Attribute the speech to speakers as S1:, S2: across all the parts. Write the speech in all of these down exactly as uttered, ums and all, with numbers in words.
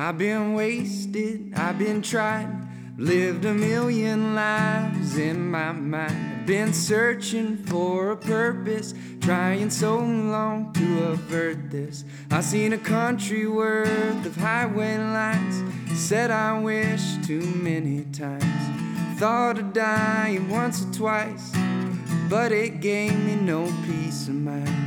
S1: I've been wasted, I've been tried, lived a million lives in my mind. I've been searching for a purpose, trying so long to avert this. I've seen a country worth of highway lines, said I wish too many times. Thought of dying once or twice, but it gave me no peace of mind.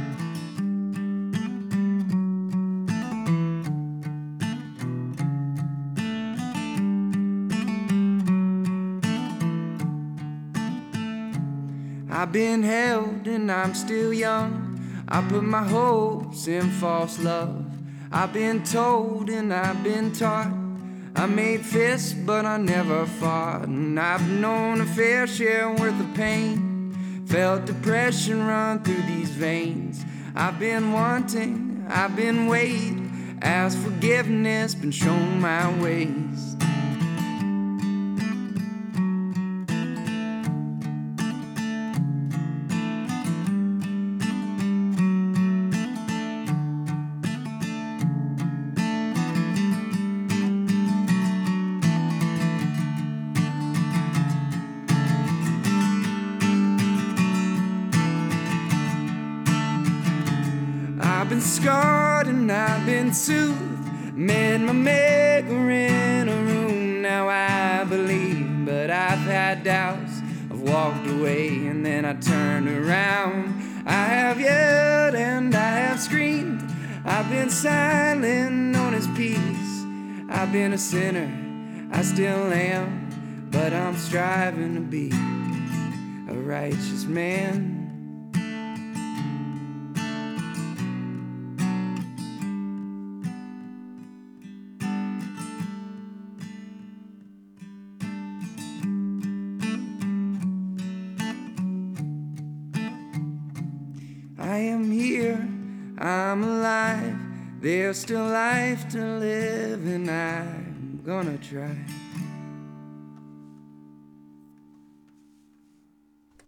S1: I've been held and I'm still young. I put my hopes in false love. I've been told and I've been taught. I made fists but I never fought. And I've known a fair share worth of pain, felt depression run through these veins. I've been wanting, I've been weighed, asked forgiveness, been shown my ways. I've been scarred and I've been soothed, met my maker in a room. Now I believe, but I've had doubts. I've walked away and then I turned around. I have yelled and I have screamed. I've been silent on his peace. I've been a sinner, I still am, but I'm striving to be a righteous man. I am here, I'm alive, there's still life to live, and I'm gonna try.